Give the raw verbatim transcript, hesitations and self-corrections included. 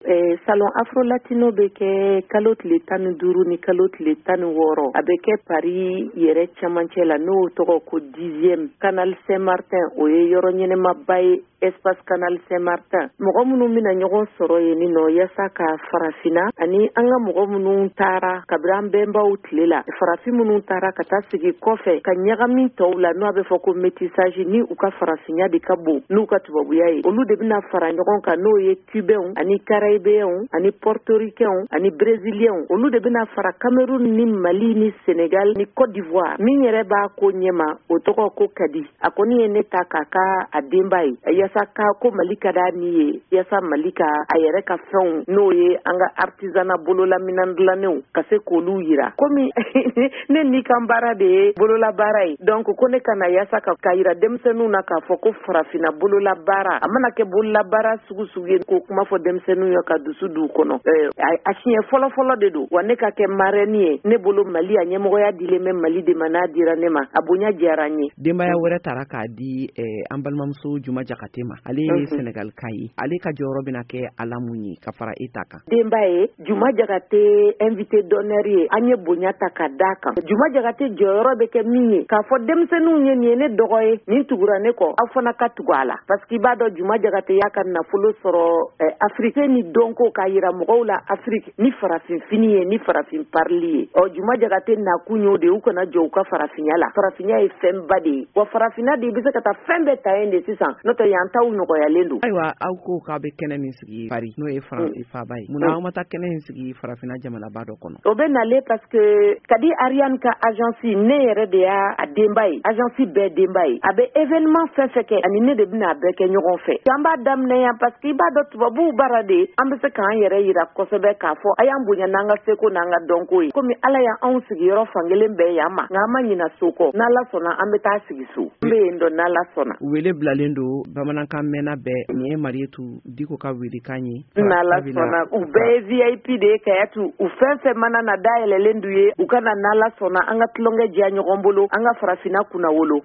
Eh, salon afro latino bɛ kɛ kalo tile tan ni duuru ni kalo tile tan ni wɔɔrɔ a bɛ kɛ Paris yɛrɛ cɛmancɛ la n'o tɔgɔ ko dixième Canal Saint-Martin o ye yɔrɔ ɲɛnɛmaba ye espace Canal Saint-Martin. Mɔgɔ minnu bɛna ɲɔgɔn sɔrɔ yen ni nɔ yaasa ka farafinna ani an ka mɔgɔ minnu taara kabiri an bɛnbaw tile la farafin minnu taara ka taa sigi kɔfɛ ka ɲagami tɔw la n'o bɛ fɔ ko métissage ni u ka farafinya de ka bon n'u ka tubabuya ye olu de bɛna fara ɲɔgɔn kan n'o ye cubains ani caraïbéens ani portoricains ani brésiliens olu de bɛna fara Cameroun ni Mali ni Sénégal ni Côte d'Ivoire min yɛrɛ b'a ko ɲɛma o tɔgɔ ko Kadi a kɔni ye ne ta k'a ka a denba ye yaasa ka ko Mali ka d'a ni ye yaasa Mali ka a yɛrɛ ka fɛnw n'o ye an ka artisanat bololaminɛn dilannenw ka se k'olu yira komi ne ni kan baara de ye bolola baara ye donc ko ne kana yaasa ka ka yira denmisɛnninw na k'a fɔ ko farafina bolola baara a mana kɛ bolola baara sugu sugu ye ko kuma fɔ denmisɛnninw ye ka dusu d'u kɔnɔ a siɲɛ fɔlɔ fɔlɔ de don wa ne ka kɛ marraine ye ne bolo Mali a ɲɛmɔgɔya dilen bɛ Mali de ma n'a dira ne ma a bonya diyara n ye. Denbaya wɛrɛ taara k'a di an balimamuso Juma Jakate ma ale ye Senegal ka ye ale ka jɔyɔrɔ bɛna kɛ ala mun ye ka fara e ta kan. Denba ye Juma Jakate invité d'honneur ye an ye bonya ta ka d'a kan Juma Jakate jɔyɔrɔ bɛ kɛ min ye k'a fɔ denmisɛnninw ye nin ye ne dɔgɔ ye nin tugura ne kɔ aw fana ka tugu a la parce que i b'a dɔn Juma Jakate y'a ka nafolo sɔrɔ Afrique ni dɔnko k'a yira mɔgɔw la Afrique ni farafin fini ye ni farafin parli ye ɔ Juma Jakate nakun y'o de u kana jɔ u ka farafinya la farafinya ye fɛnba de ye wa farafinna de i bɛ se ka taa fɛn bɛɛ ta yen de sisan n'o tɛ yan taw nɔgɔyalen don. Ayiwa aw ko k'a bɛ kɛnɛ min sigi Paris n'o ye farafin faba ye munna aw ma taa kɛnɛ in sigi farafinna jamanaba dɔ kɔnɔ. O bɛ nalen parce que Kadi Ariane ka agence ne yɛrɛ de y'a a denba ye agence bɛɛ denba ye a bɛ événement fɛn fɛn kɛ ani ne de bɛna a bɛɛ kɛ ɲɔgɔn fɛ an b'a daminɛ yan parce que i b'a dɔn tubabuw baara de an bɛ se k'an yɛrɛ yira kosɛbɛ k'a fɔ a y'an bonya n'an ka seko n'an ka dɔnko ye komi Ala y'anw sigiyɔrɔ fankelen bɛɛ yan ma nka an ma ɲina so kɔ n'Ala sɔnna an bɛ taa sigi so an bɛ yen dɔn n'Ala sɔnna. Wele bilalen don bamanankan mɛnna bɛɛ nin ye Marietu Diko ka welekan ye. N'Ala sɔnna u bɛɛ ye V I P de ye Kayatu u fɛn fɛn mana na dayɛlɛlen d'u ye u ka na n'Ala sɔnna an ka tulonkɛ diya ɲɔgɔn bolo an ka farafinna kunna wolo.